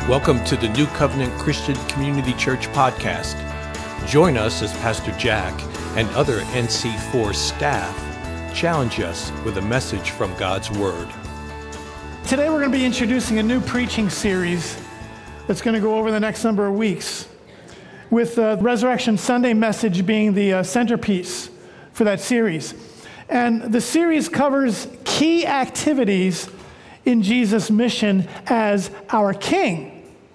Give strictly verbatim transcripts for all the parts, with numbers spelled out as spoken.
Welcome to the New Covenant Christian Community Church podcast. Join us as Pastor Jack and other N C four staff challenge us with a message from God's Word. Today we're going to be introducing a new preaching series that's going to go over the next number of weeks, with uh, Resurrection Sunday message being the uh, centerpiece for that series. And the series covers key activities in Jesus' mission as our King.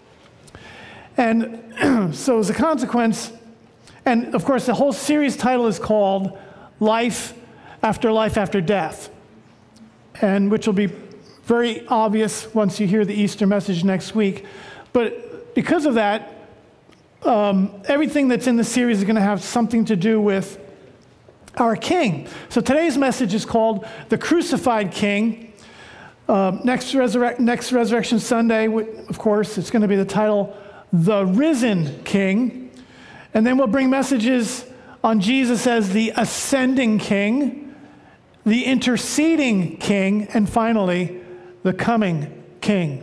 And so as a consequence, and of course the whole series title is called Life After Life After Death, and which will be very obvious once you hear the Easter message next week. But because of that, um, everything that's in the series is going to have something to do with our King. So today's message is called The Crucified King. Uh, next, resurre- next Resurrection Sunday, of course, it's going to be the title The Risen King. And then we'll bring messages on Jesus as the Ascending King, the Interceding King, and finally, the Coming King.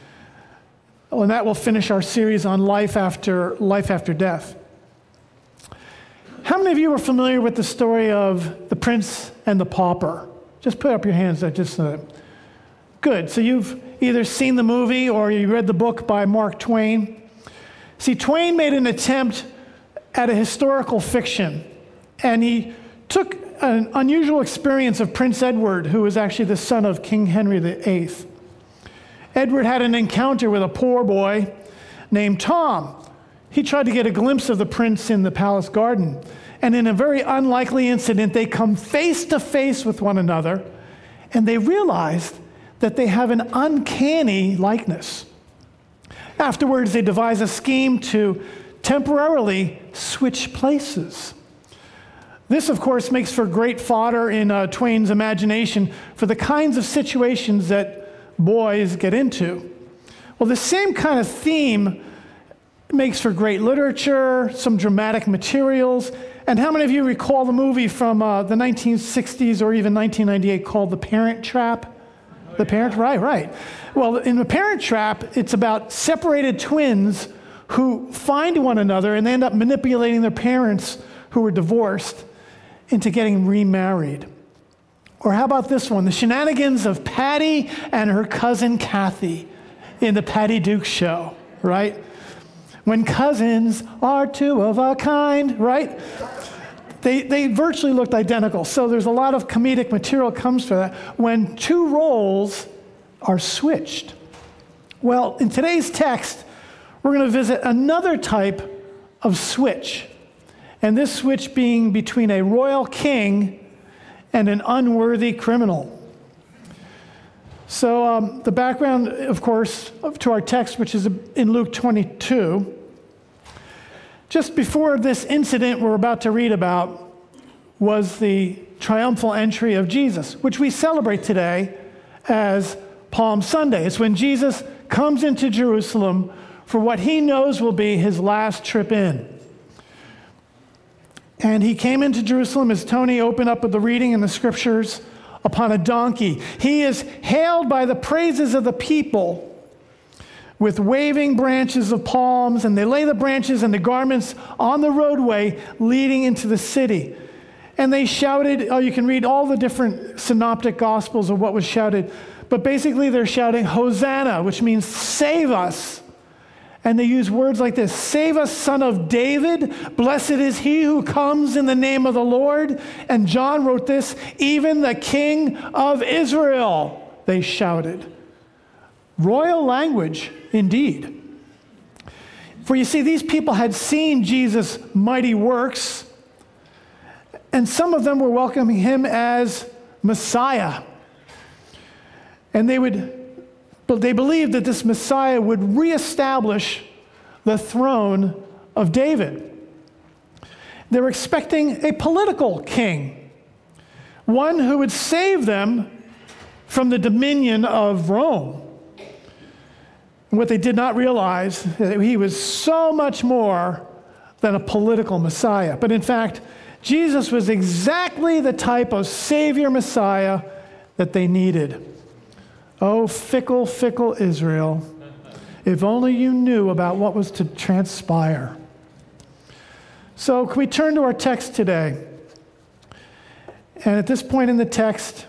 Oh, and that will finish our series on life after life after death. How many of you are familiar with the story of the Prince and the Pauper? Just put up your hands. I just uh, good. So you've either seen the movie or you read the book by Mark Twain. See, Twain made an attempt at a historical fiction, and he took an unusual experience of Prince Edward, who was actually the son of King Henry the Eighth. Edward had an encounter with a poor boy named Tom. He tried to get a glimpse of the prince in the palace garden, and in a very unlikely incident, they come face to face with one another, and they realized that they have an uncanny likeness. Afterwards, they devise a scheme to temporarily switch places. This, of course, makes for great fodder in uh, Twain's imagination for the kinds of situations that boys get into. Well, the same kind of theme makes for great literature, some dramatic materials. And how many of you recall the movie from uh, the nineteen sixties or even nineteen ninety-eight called The Parent Trap? The Parent, right, right. Well, in The Parent Trap, it's about separated twins who find one another and they end up manipulating their parents who were divorced into getting remarried. Or how about this one? The shenanigans of Patty and her cousin Kathy in the Patty Duke Show, right? When cousins are two of a kind, right? They they virtually looked identical. So there's a lot of comedic material comes for that when two roles are switched. Well, in today's text, we're going to visit another type of switch. And this switch being between a royal king and an unworthy criminal. So um, the background, of course, to our text, which is in Luke twenty-two, just before this incident we're about to read about was the triumphal entry of Jesus, which we celebrate today as Palm Sunday. It's when Jesus comes into Jerusalem for what he knows will be his last trip in. And he came into Jerusalem, as Tony opened up with the reading in the scriptures, upon a donkey. He is hailed by the praises of the people with waving branches of palms, and they lay the branches and the garments on the roadway leading into the city. And they shouted, oh, you can read all the different synoptic gospels of what was shouted, but basically they're shouting, Hosanna, which means save us. And they use words like this, save us, son of David, blessed is he who comes in the name of the Lord. And John wrote this, even the King of Israel, they shouted. Royal language, indeed. For you see, these people had seen Jesus' mighty works, and some of them were welcoming him as Messiah. And they would But they believed that this Messiah would reestablish the throne of David. They were expecting a political king, one who would save them from the dominion of Rome. And what they did not realize is that he was so much more than a political Messiah. But in fact, Jesus was exactly the type of Savior Messiah that they needed. Oh, fickle, fickle Israel. If only you knew about what was to transpire. So can we turn to our text today? And at this point in the text,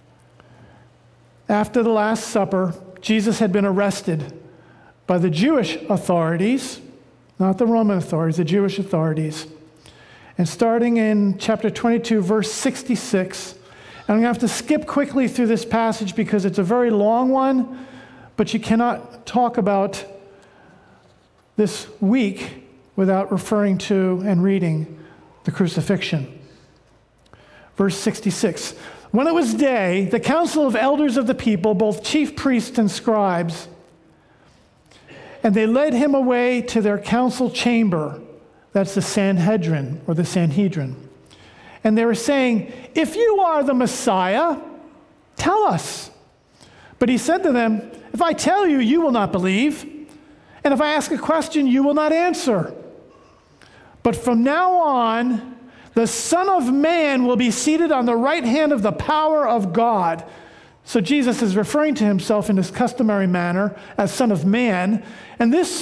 after the Last Supper, Jesus had been arrested by the Jewish authorities, not the Roman authorities, the Jewish authorities. And starting in chapter twenty-two, verse sixty-six, and I'm going to have to skip quickly through this passage because it's a very long one, but you cannot talk about this week without referring to and reading the crucifixion. Verse sixty-six, when it was day, the council of elders of the people, both chief priests and scribes, and they led him away to their council chamber. That's the Sanhedrin, or the Sanhedrin. And they were saying, if you are the Messiah, tell us. But he said to them, if I tell you, you will not believe. And if I ask a question, you will not answer. But from now on, the Son of Man will be seated on the right hand of the power of God. So Jesus is referring to himself in his customary manner as Son of Man. And this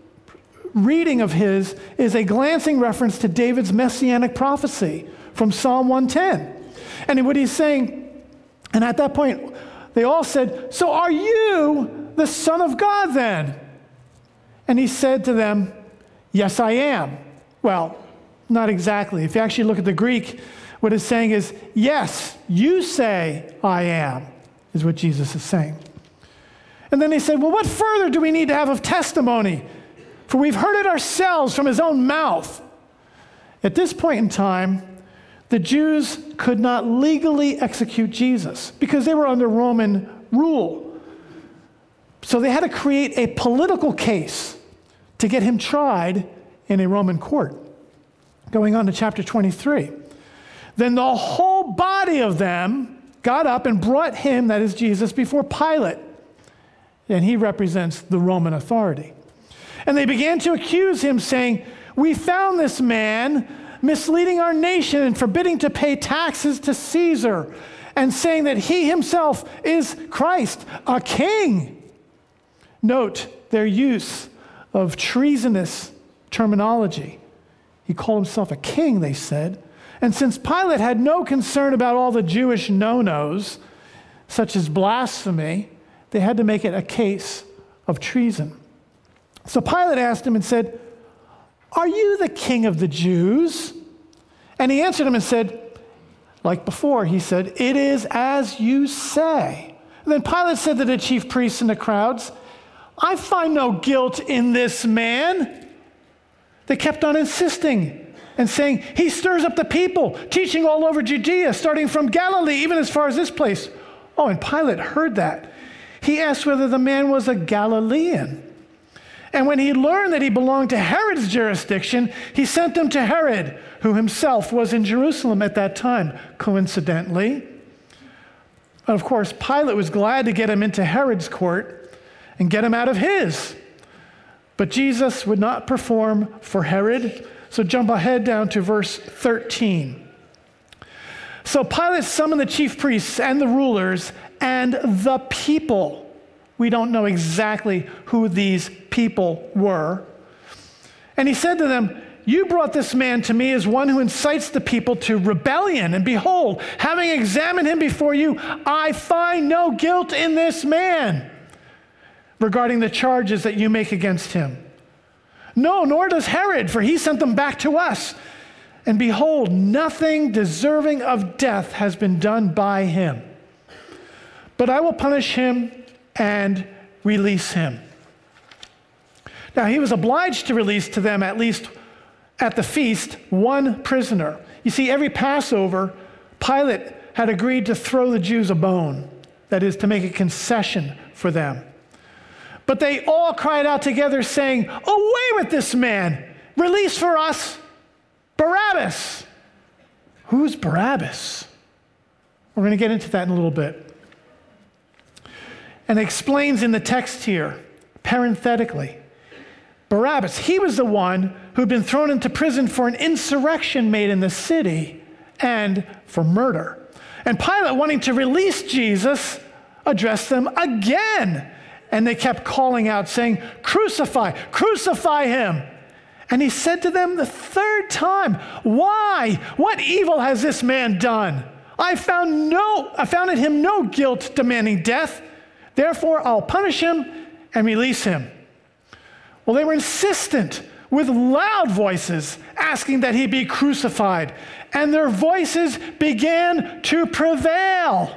reading of his is a glancing reference to David's messianic prophecy from Psalm one ten. And what he's saying, and at that point, they all said, so are you the Son of God then? And he said to them, yes, I am. Well, not exactly. If you actually look at the Greek, what it's saying is, yes, you say I am, is what Jesus is saying. And then they said, well, what further do we need to have of testimony? For we've heard it ourselves from his own mouth. At this point in time, the Jews could not legally execute Jesus because they were under Roman rule. So they had to create a political case to get him tried in a Roman court. Going on to chapter twenty-three. Then the whole body of them got up and brought him, that is Jesus, before Pilate. And he represents the Roman authority. And they began to accuse him, saying, we found this man misleading our nation and forbidding to pay taxes to Caesar, and saying that he himself is Christ, a king. Note their use of treasonous terminology. He called himself a king, they said. And since Pilate had no concern about all the Jewish no-nos, such as blasphemy, they had to make it a case of treason. So Pilate asked him and said, are you the king of the Jews? And he answered him and said, like before, he said, it is as you say. And then Pilate said to the chief priests and the crowds, I find no guilt in this man. They kept on insisting and saying, he stirs up the people, teaching all over Judea, starting from Galilee, even as far as this place. Oh, and Pilate heard that. He asked whether the man was a Galilean. And when he learned that he belonged to Herod's jurisdiction, he sent him to Herod, who himself was in Jerusalem at that time, coincidentally. And of course, Pilate was glad to get him into Herod's court and get him out of his. But Jesus would not perform for Herod. So jump ahead down to verse thirteen. So Pilate summoned the chief priests and the rulers and the people. We don't know exactly who these people were. And he said to them, you brought this man to me as one who incites the people to rebellion. And behold, having examined him before you, I find no guilt in this man regarding the charges that you make against him. No, nor does Herod, for he sent them back to us. And behold, nothing deserving of death has been done by him. But I will punish him and release him. Now, he was obliged to release to them, at least at the feast, one prisoner. You see, every Passover, Pilate had agreed to throw the Jews a bone, that is, to make a concession for them. But they all cried out together, saying, away with this man! Release for us Barabbas! Who's Barabbas? We're going to get into that in a little bit. And it explains in the text here, parenthetically, Barabbas, he was the one who'd been thrown into prison for an insurrection made in the city and for murder. And Pilate, wanting to release Jesus, addressed them again and they kept calling out, saying, "Crucify, crucify him." And he said to them the third time, "Why? What evil has this man done? I found no, I found in him no guilt demanding death. Therefore, I'll punish him and release him." Well, they were insistent with loud voices, asking that he be crucified, and their voices began to prevail.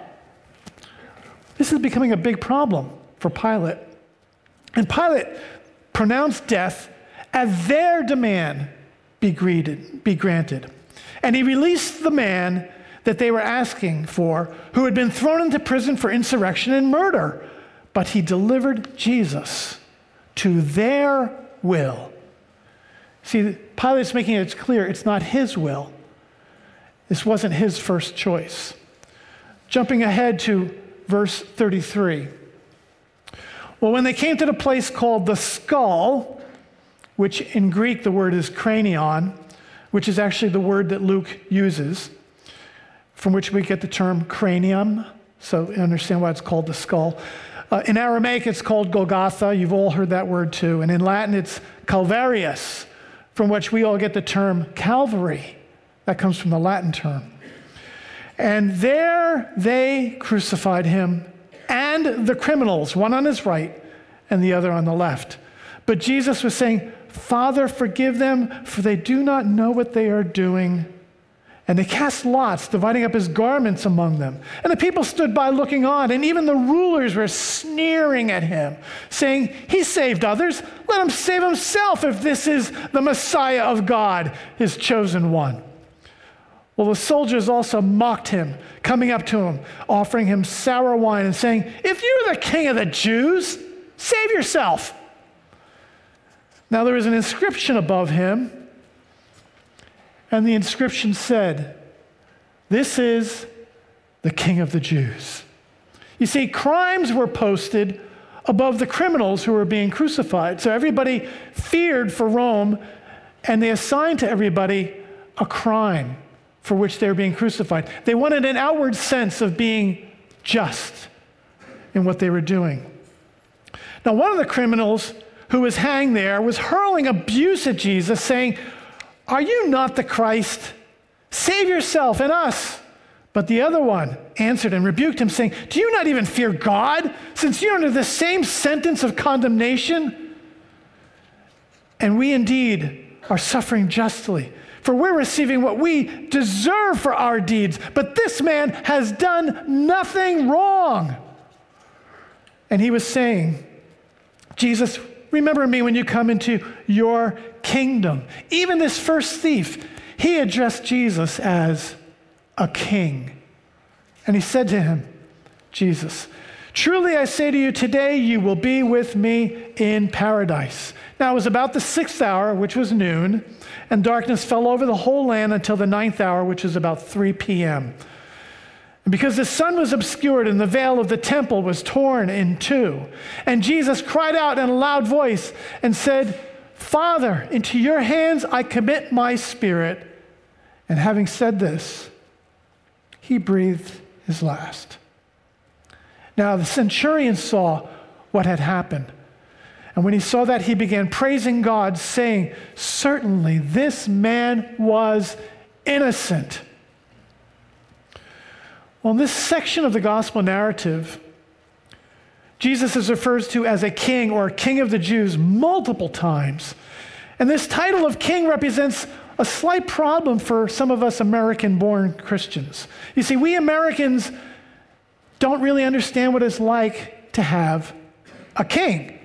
This is becoming a big problem for Pilate. And Pilate pronounced death at their demand be greeted, be granted. And he released the man that they were asking for, who had been thrown into prison for insurrection and murder. But he delivered Jesus to their will. See, Pilate's making it clear it's not his will. This wasn't his first choice. Jumping ahead to verse thirty-three. Well, when they came to the place called the Skull, which in Greek the word is cranion, which is actually the word that Luke uses, from which we get the term cranium, so you understand why it's called the skull. Uh, in Aramaic, it's called Golgotha. You've all heard that word too. And in Latin, it's Calvarius, from which we all get the term Calvary. That comes from the Latin term. And there they crucified him and the criminals, one on his right and the other on the left. But Jesus was saying, "Father, forgive them, for they do not know what they are doing." And they cast lots, dividing up his garments among them. And the people stood by looking on, and even the rulers were sneering at him, saying, "He saved others. Let him save himself if this is the Messiah of God, his chosen one." Well, the soldiers also mocked him, coming up to him, offering him sour wine and saying, "If you're the king of the Jews, save yourself." Now there was an inscription above him, and the inscription said, "This is the King of the Jews." You see, crimes were posted above the criminals who were being crucified. So everybody feared for Rome, and they assigned to everybody a crime for which they were being crucified. They wanted an outward sense of being just in what they were doing. Now, one of the criminals who was hanged there was hurling abuse at Jesus, saying, "Are you not the Christ? Save yourself and us." But the other one answered and rebuked him, saying, "Do you not even fear God, since you're under the same sentence of condemnation? And we indeed are suffering justly, for we're receiving what we deserve for our deeds. But this man has done nothing wrong." And he was saying, "Jesus, remember me when you come into your kingdom." Even this first thief, he addressed Jesus as a king. And he said to him, Jesus, "Truly I say to you, today you will be with me in paradise." Now it was about the sixth hour, which was noon, and darkness fell over the whole land until the ninth hour, which was about three p.m. And because the sun was obscured and the veil of the temple was torn in two, and Jesus cried out in a loud voice and said, "Father, into your hands I commit my spirit." And having said this, he breathed his last. Now the centurion saw what had happened. And when he saw that, he began praising God, saying, "Certainly this man was innocent." Well, in this section of the gospel narrative, Jesus is referred to as a king or king of the Jews multiple times. And this title of king represents a slight problem for some of us American-born Christians. You see, we Americans don't really understand what it's like to have a king.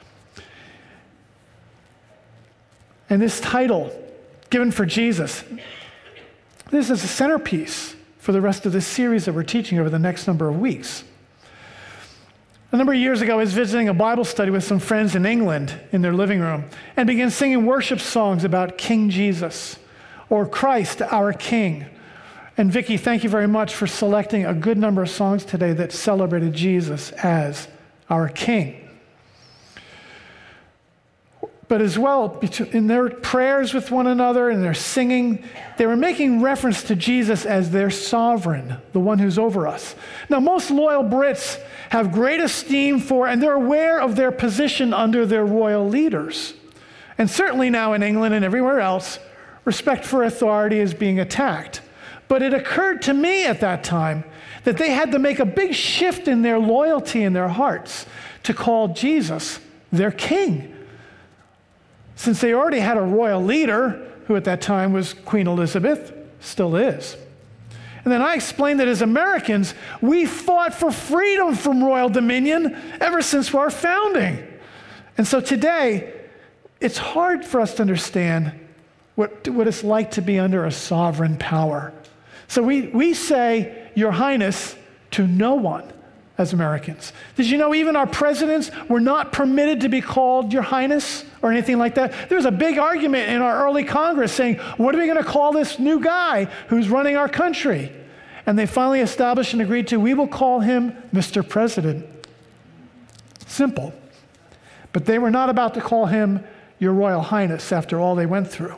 And this title, given for Jesus, this is a centerpiece for the rest of this series that we're teaching over the next number of weeks. A number of years ago, I was visiting a Bible study with some friends in England in their living room and began singing worship songs about King Jesus or Christ, our King. And Vicki, thank you very much for selecting a good number of songs today that celebrated Jesus as our King. but as well, in their prayers with one another and their singing, they were making reference to Jesus as their sovereign, the one who's over us. Now, most loyal Brits have great esteem for, and they're aware of their position under their royal leaders. And certainly now in England and everywhere else, respect for authority is being attacked. But it occurred to me at that time that they had to make a big shift in their loyalty in their hearts to call Jesus their king. Since they already had a royal leader, who at that time was Queen Elizabeth, still is. And then I explained that as Americans, we fought for freedom from royal dominion ever since our founding. And so today, it's hard for us to understand what, what it's like to be under a sovereign power. So we, we say, Your Highness, to no one as Americans. Did you know even our presidents were not permitted to be called Your Highness or anything like that? There was a big argument in our early Congress saying, what are we going to call this new guy who's running our country? And they finally established and agreed to, we will call him Mister President. Simple. But they were not about to call him Your Royal Highness after all they went through.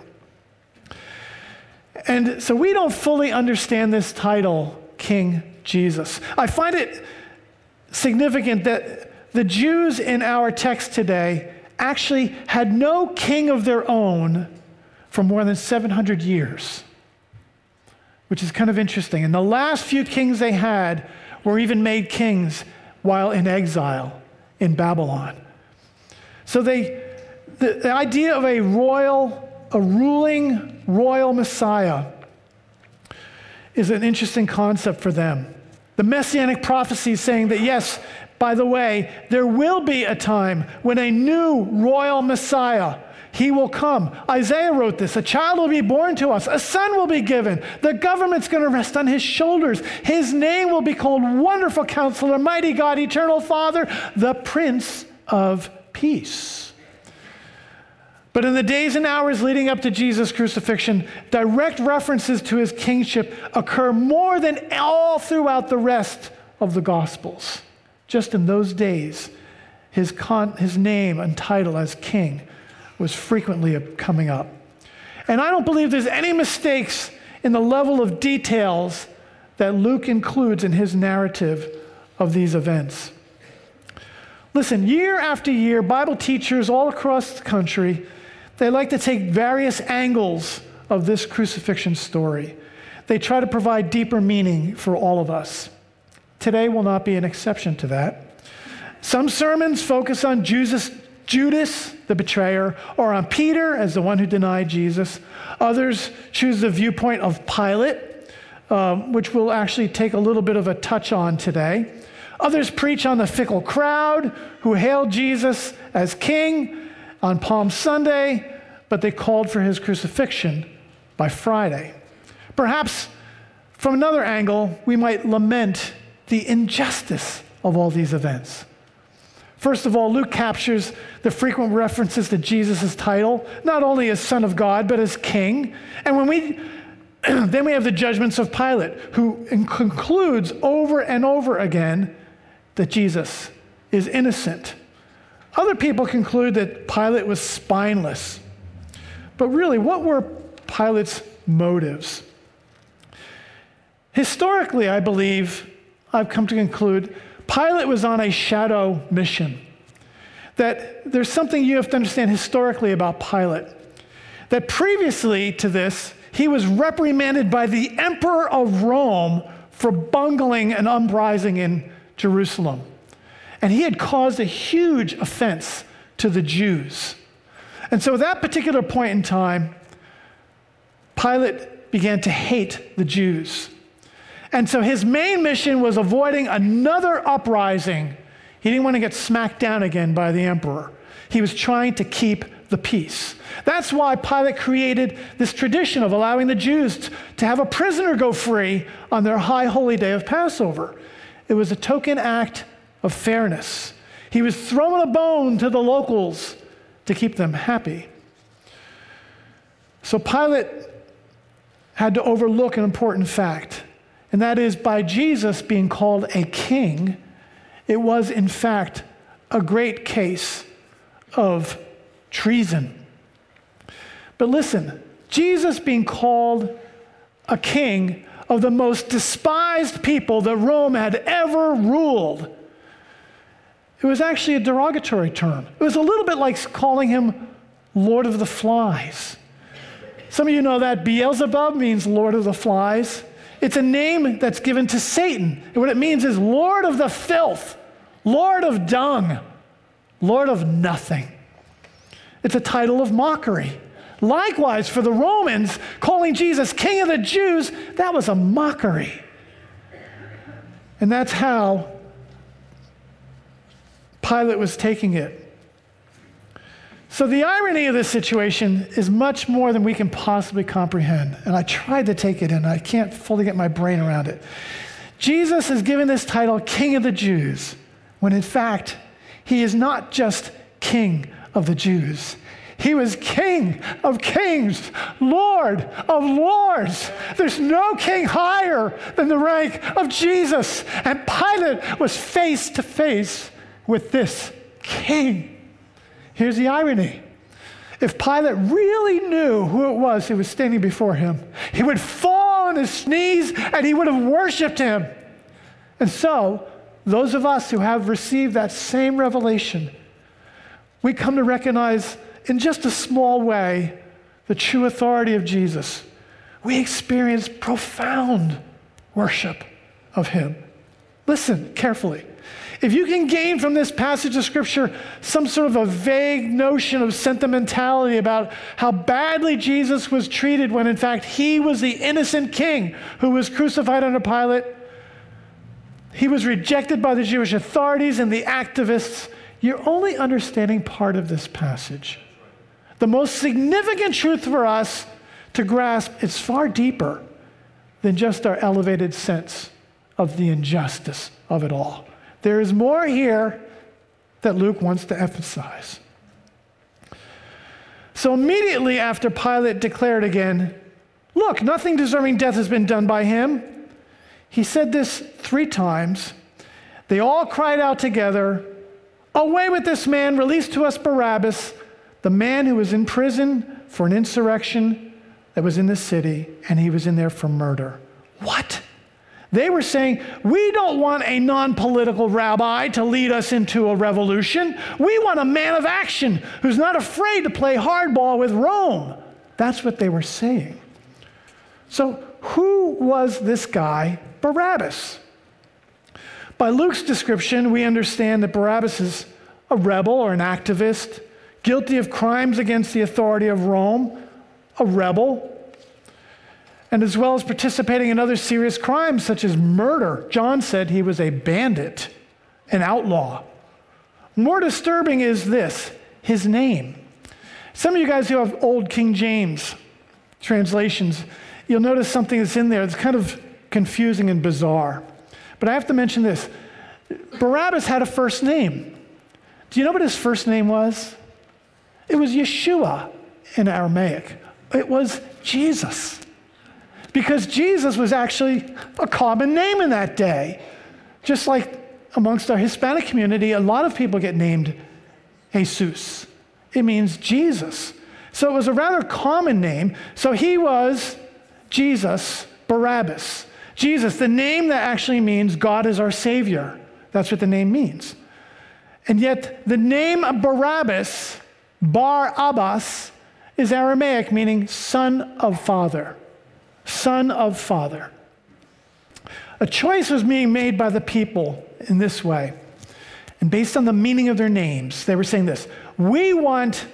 And so we don't fully understand this title, King Jesus. I find it significant that the Jews in our text today actually had no king of their own for more than seven hundred years, which is kind of interesting. And the last few kings they had were even made kings while in exile in Babylon. So they, the, the idea of a royal, a ruling royal Messiah is an interesting concept for them. The Messianic prophecy is saying that, yes, by the way, there will be a time when a new royal Messiah, he will come. Isaiah wrote this, a child will be born to us, a son will be given, the government's going to rest on his shoulders. His name will be called Wonderful Counselor, Mighty God, Eternal Father, the Prince of Peace. But in the days and hours leading up to Jesus' crucifixion, direct references to his kingship occur more than all throughout the rest of the Gospels. Just in those days, his, con- his name and title as king was frequently coming up. And I don't believe there's any mistakes in the level of details that Luke includes in his narrative of these events. Listen, year after year, Bible teachers all across the country, they like to take various angles of this crucifixion story. They try to provide deeper meaning for all of us. Today will not be an exception to that. Some sermons focus on Judas, Judas, the betrayer, or on Peter as the one who denied Jesus. Others choose the viewpoint of Pilate, um, which we'll actually take a little bit of a touch on today. Others preach on the fickle crowd who hailed Jesus as king on Palm Sunday, but they called for his crucifixion by Friday. Perhaps from another angle, we might lament the injustice of all these events. First of all, Luke captures the frequent references to Jesus' title, not only as Son of God, but as King. And when we then we have the judgments of Pilate, who concludes over and over again that Jesus is innocent. Other people conclude that Pilate was spineless. But really, what were Pilate's motives? Historically, I believe, I've come to conclude, Pilate was on a shadow mission. That there's something you have to understand historically about Pilate. That previously to this, he was reprimanded by the emperor of Rome for bungling an uprising in Jerusalem. And he had caused a huge offense to the Jews. And so at that particular point in time, Pilate began to hate the Jews. And so his main mission was avoiding another uprising. He didn't want to get smacked down again by the emperor. He was trying to keep the peace. That's why Pilate created this tradition of allowing the Jews to have a prisoner go free on their high holy day of Passover. It was a token act of fairness. He was throwing a bone to the locals to keep them happy. So Pilate had to overlook an important fact, and that is by Jesus being called a king, it was in fact a great case of treason. But listen, Jesus being called a king of the most despised people that Rome had ever ruled, it was actually a derogatory term. It was a little bit like calling him Lord of the Flies. Some of you know that Beelzebub means Lord of the Flies. It's a name that's given to Satan. And what it means is Lord of the filth, Lord of dung, Lord of nothing. It's a title of mockery. Likewise, for the Romans, calling Jesus King of the Jews, that was a mockery. And that's how Pilate was taking it. So the irony of this situation is much more than we can possibly comprehend. And I tried to take it in. I can't fully get my brain around it. Jesus is given this title, King of the Jews, when in fact, he is not just King of the Jews. He was King of kings, Lord of lords. There's no king higher than the rank of Jesus. And Pilate was face to face with this king. Here's the irony. If Pilate really knew who it was who was standing before him, he would fall on his knees and he would have worshiped him. And so, those of us who have received that same revelation, we come to recognize in just a small way the true authority of Jesus. We experience profound worship of him. Listen carefully. If you can gain from this passage of Scripture some sort of a vague notion of sentimentality about how badly Jesus was treated when in fact he was the innocent king who was crucified under Pilate, he was rejected by the Jewish authorities and the activists, you're only understanding part of this passage. The most significant truth for us to grasp is far deeper than just our elevated sense of the injustice of it all. There is more here that Luke wants to emphasize. So immediately after Pilate declared again, look, nothing deserving death has been done by him, he said this three times. They all cried out together, away with this man, release to us Barabbas, the man who was in prison for an insurrection that was in the city, and he was in there for murder. What? They were saying, we don't want a non-political rabbi to lead us into a revolution. We want a man of action who's not afraid to play hardball with Rome. That's what they were saying. So who was this guy, Barabbas? By Luke's description, we understand that Barabbas is a rebel or an activist, guilty of crimes against the authority of Rome, a rebel, and as well as participating in other serious crimes such as murder. John said he was a bandit, an outlaw. More disturbing is this, his name. Some of you guys who have old King James translations, you'll notice something that's in there that's kind of confusing and bizarre. But I have to mention this. Barabbas had a first name. Do you know what his first name was? It was Yeshua in Aramaic. It was Jesus. Because Jesus was actually a common name in that day. Just like amongst our Hispanic community, a lot of people get named Jesus. It means Jesus. So it was a rather common name. So he was Jesus Barabbas. Jesus, the name that actually means God is our Savior. That's what the name means. And yet the name Barabbas, Bar Abbas, is Aramaic, meaning son of father. Son of father. A choice was being made by the people in this way. And based on the meaning of their names, they were saying this: we want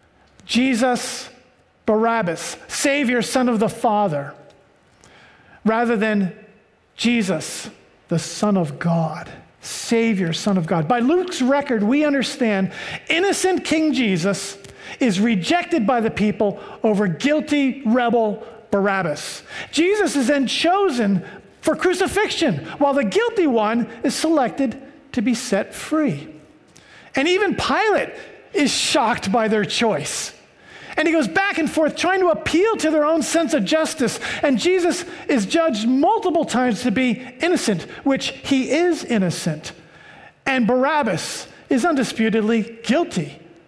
Jesus Barabbas, Savior, son of the Father, rather than Jesus, the Son of God, Savior, Son of God. By Luke's record, we understand innocent King Jesus is rejected by the people over guilty rebel Barabbas. Jesus is then chosen for crucifixion, while the guilty one is selected to be set free. And even Pilate is shocked by their choice. And he goes back and forth trying to appeal to their own sense of justice. And Jesus is judged multiple times to be innocent, which he is innocent. And Barabbas is undisputedly guilty.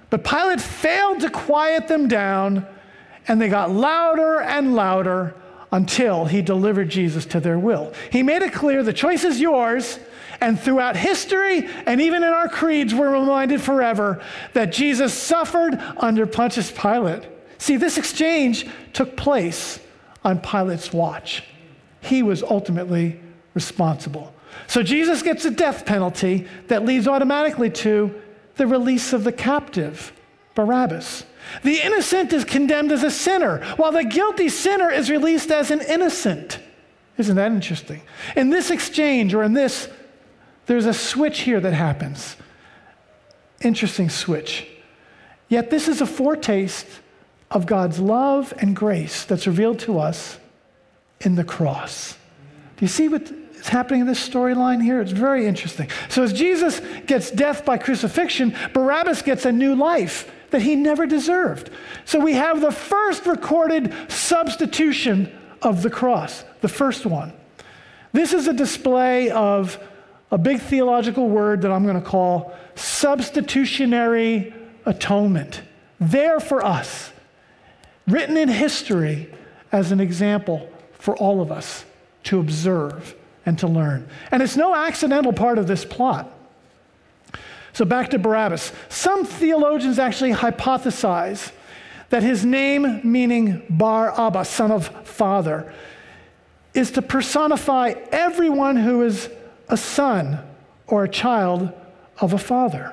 But Pilate failed to quiet them down, and they got louder and louder until he delivered Jesus to their will. He made it clear the choice is yours, and throughout history and even in our creeds, we're reminded forever that Jesus suffered under Pontius Pilate. See, this exchange took place on Pilate's watch. He was ultimately responsible. So Jesus gets a death penalty that leads automatically to the release of the captive, Barabbas. The innocent is condemned as a sinner, while the guilty sinner is released as an innocent. Isn't that interesting? In this exchange, or in this, there's a switch here that happens. Interesting switch. Yet this is a foretaste of God's love and grace that's revealed to us in the cross. Do you see what is happening in this storyline here? It's very interesting. So as Jesus gets death by crucifixion, Barabbas gets a new life that he never deserved. So we have the first recorded substitution of the cross, the first one. This is a display of a big theological word that I'm going to call substitutionary atonement. There for us, written in history as an example for all of us to observe and to learn. And it's no accidental part of this plot. So back to Barabbas. Some theologians actually hypothesize that his name, meaning Bar Abba, son of father, is to personify everyone who is a son or a child of a father.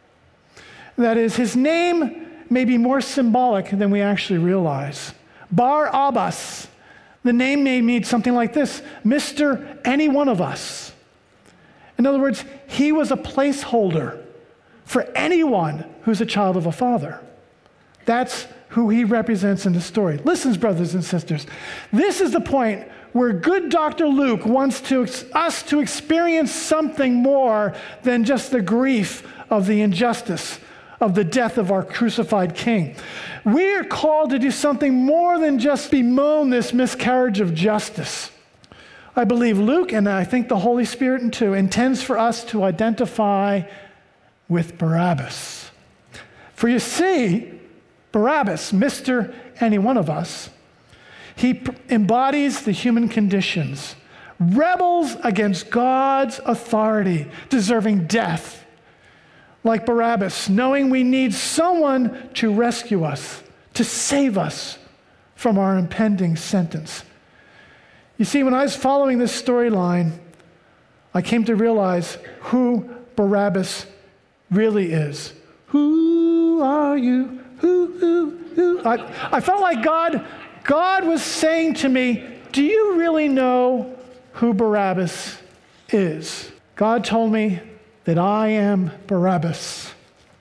That is, his name may be more symbolic than we actually realize. Bar Abbas, the name may mean something like this: Mister Any One of Us. In other words, he was a placeholder for anyone who's a child of a father. That's who he represents in the story. Listen, brothers and sisters, this is the point where good Doctor Luke wants to, us to experience something more than just the grief of the injustice of the death of our crucified King. We are called to do something more than just bemoan this miscarriage of justice. I believe Luke, and I think the Holy Spirit too, intends for us to identify with Barabbas. For you see, Barabbas, Mister Any One of Us, he pr- embodies the human conditions, rebels against God's authority, deserving death. Like Barabbas, knowing we need someone to rescue us, to save us from our impending sentence. You see, when I was following this storyline, I came to realize who Barabbas really is. Who are you? Who, who, who? I, I felt like God, God was saying to me, do you really know who Barabbas is? God told me that I am Barabbas.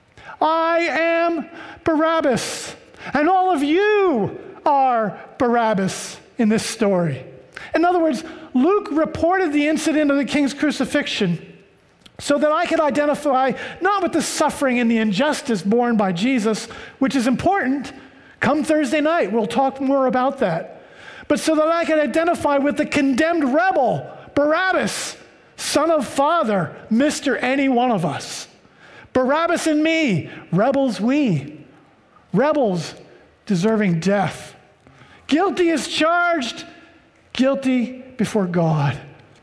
I am Barabbas. And all of you are Barabbas in this story. In other words, Luke reported the incident of the king's crucifixion so that I could identify not with the suffering and the injustice borne by Jesus, which is important. Come Thursday night, we'll talk more about that. But so that I could identify with the condemned rebel, Barabbas, son of father, Mister Any One of Us. Barabbas and me, rebels we. Rebels deserving death. Guilty as charged, guilty before God.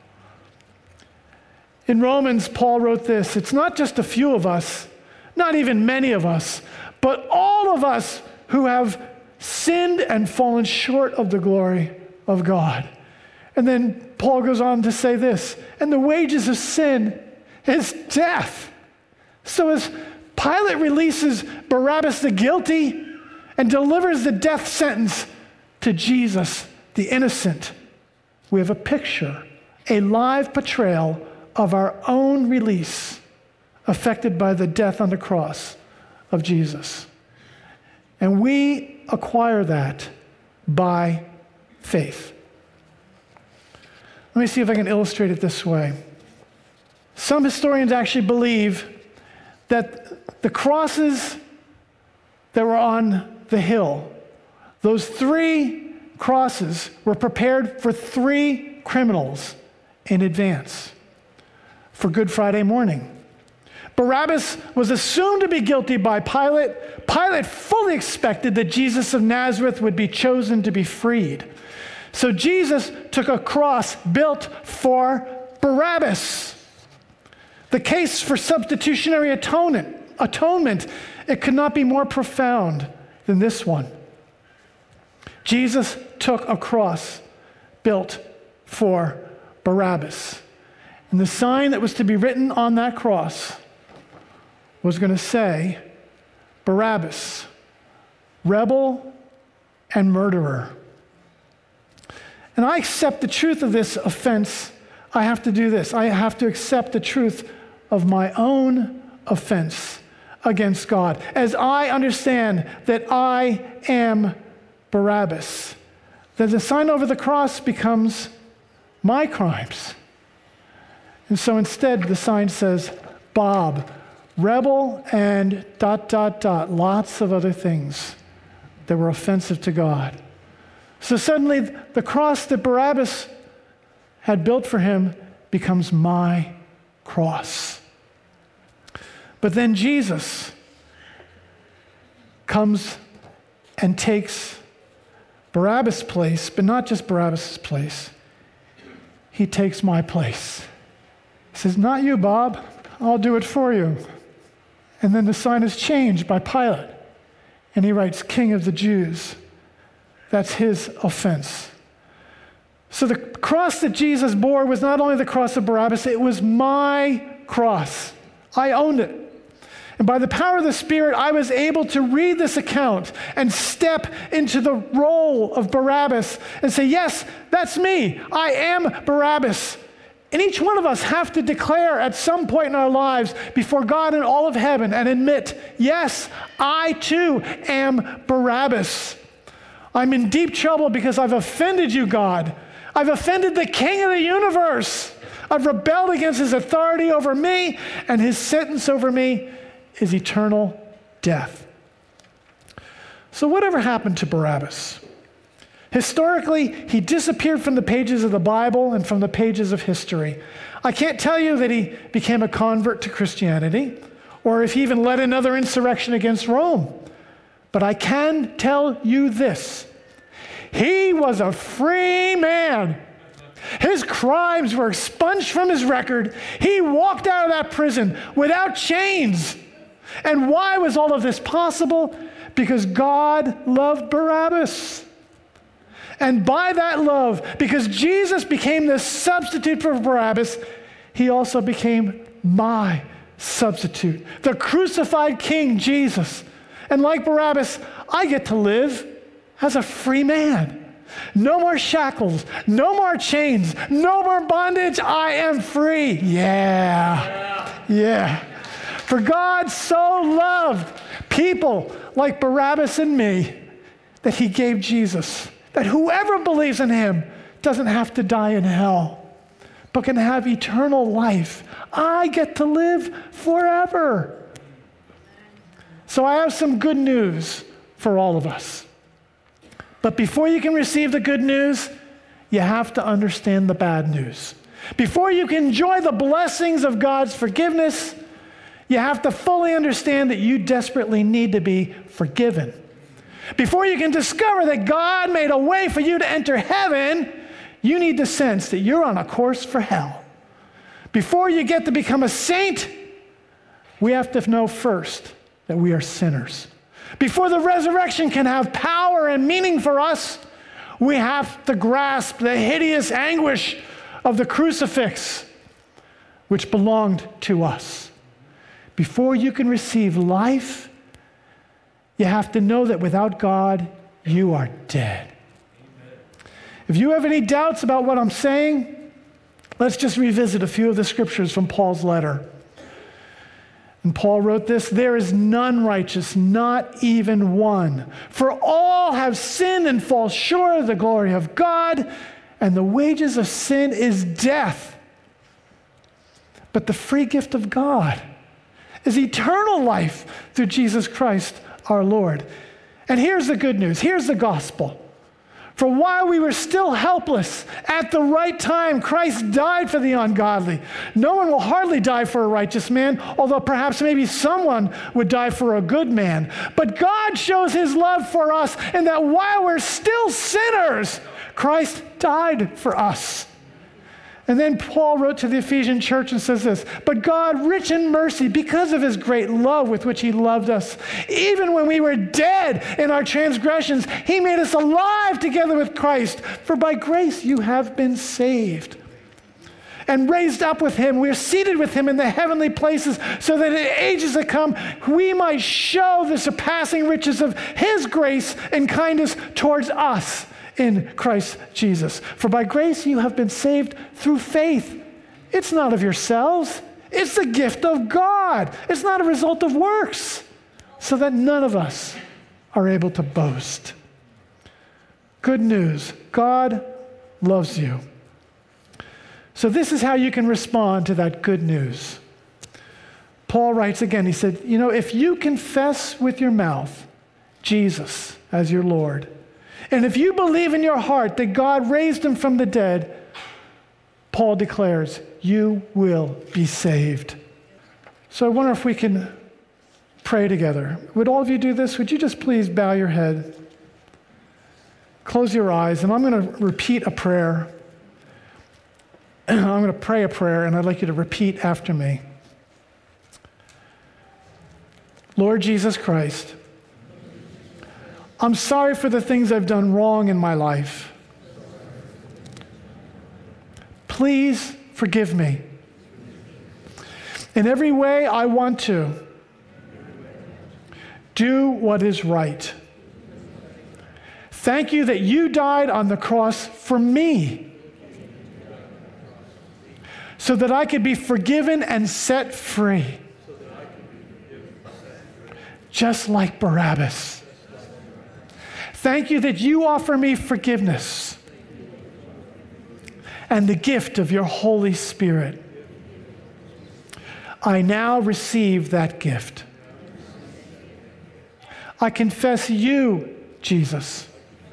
In Romans, Paul wrote this: it's not just a few of us, not even many of us, but all of us who have sinned and fallen short of the glory of God. And then Paul goes on to say this: and the wages of sin is death. So as Pilate releases Barabbas the guilty and delivers the death sentence to Jesus the innocent, we have a picture, a live portrayal of our own release affected by the death on the cross of Jesus. And we acquire that by faith. Let me see if I can illustrate it this way. Some historians actually believe that the crosses that were on the hill, those three crosses, were prepared for three criminals in advance for Good Friday morning. Barabbas was assumed to be guilty by Pilate. Pilate fully expected that Jesus of Nazareth would be chosen to be freed. So Jesus took a cross built for Barabbas. The case for substitutionary atonement, atonement, it could not be more profound than this one. Jesus took a cross built for Barabbas. And the sign that was to be written on that cross was going to say, Barabbas, rebel and murderer. And I accept the truth of this offense. I have to do this. I have to accept the truth of my own offense against God, as I understand that I am Barabbas. That the sign over the cross becomes my crimes. And so instead, the sign says, Bob, rebel, and dot, dot, dot, lots of other things that were offensive to God. So suddenly, the cross that Barabbas had built for him becomes my cross. But then Jesus comes and takes Barabbas' place, but not just Barabbas' place. He takes my place. He says, not you, Bob. I'll do it for you. And then the sign is changed by Pilate. And he writes, King of the Jews. That's his offense. So the cross that Jesus bore was not only the cross of Barabbas, it was my cross. I owned it. And by the power of the Spirit, I was able to read this account and step into the role of Barabbas and say, yes, that's me. I am Barabbas. And each one of us have to declare at some point in our lives before God and all of heaven and admit, yes, I too am Barabbas. I'm in deep trouble because I've offended you, God. I've offended the King of the universe. I've rebelled against his authority over me, and his sentence over me is eternal death. So whatever happened to Barabbas? Historically, he disappeared from the pages of the Bible and from the pages of history. I can't tell you that he became a convert to Christianity or if he even led another insurrection against Rome. But I can tell you this. He was a free man. His crimes were expunged from his record. He walked out of that prison without chains. And why was all of this possible? Because God loved Barabbas. And by that love, because Jesus became the substitute for Barabbas, he also became my substitute, the crucified King Jesus. And like Barabbas, I get to live as a free man. No more shackles, no more chains, no more bondage. I am free. Yeah, yeah. For God so loved people like Barabbas and me that he gave Jesus, that whoever believes in him doesn't have to die in hell, but can have eternal life. I get to live forever. So I have some good news for all of us. But before you can receive the good news, you have to understand the bad news. Before you can enjoy the blessings of God's forgiveness, you have to fully understand that you desperately need to be forgiven. Before you can discover that God made a way for you to enter heaven, you need to sense that you're on a course for hell. Before you get to become a saint, we have to know first that we are sinners. Before the resurrection can have power and meaning for us, we have to grasp the hideous anguish of the crucifix, which belonged to us. Before you can receive life, you have to know that without God, you are dead. Amen. If you have any doubts about what I'm saying, let's just revisit a few of the scriptures from Paul's letter. And Paul wrote this, there is none righteous, not even one. For all have sinned and fall short of the glory of God, and the wages of sin is death. But the free gift of God is eternal life through Jesus Christ our Lord. And here's the good news. Here's the gospel. For while we were still helpless, at the right time, Christ died for the ungodly. No one will hardly die for a righteous man, although perhaps maybe someone would die for a good man. But God shows his love for us in that while we're still sinners, Christ died for us. And then Paul wrote to the Ephesian church and says this, but God, rich in mercy, because of his great love with which he loved us, even when we were dead in our transgressions, he made us alive together with Christ. For by grace you have been saved. And raised up with him, we are seated with him in the heavenly places, so that in ages to come we might show the surpassing riches of his grace and kindness towards us in Christ Jesus. For by grace you have been saved through faith. It's not of yourselves. It's the gift of God. It's not a result of works, so that none of us are able to boast. Good news. God loves you. So this is how you can respond to that good news. Paul writes again, he said, you know, if you confess with your mouth Jesus as your Lord, and if you believe in your heart that God raised him from the dead, Paul declares, you will be saved. So I wonder if we can pray together. Would all of you do this? Would you just please bow your head, close your eyes, and I'm going to repeat a prayer. I'm going to pray a prayer, and I'd like you to repeat after me. Lord Jesus Christ, I'm sorry for the things I've done wrong in my life. Please forgive me. In every way I want to do what is right. Thank you that you died on the cross for me, so that I could be forgiven and set free, just like Barabbas. Thank you that you offer me forgiveness and the gift of your Holy Spirit. I now receive that gift. I confess you, Jesus,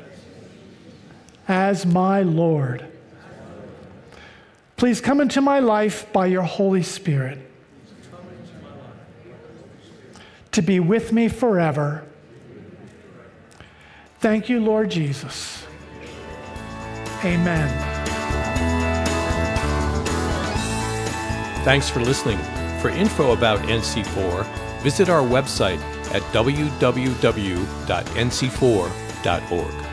as my Lord. Please come into my life by your Holy Spirit to be with me forever. Thank you, Lord Jesus. Amen. Thanks for listening. For info about N C four, visit our website at w w w dot n c four dot org.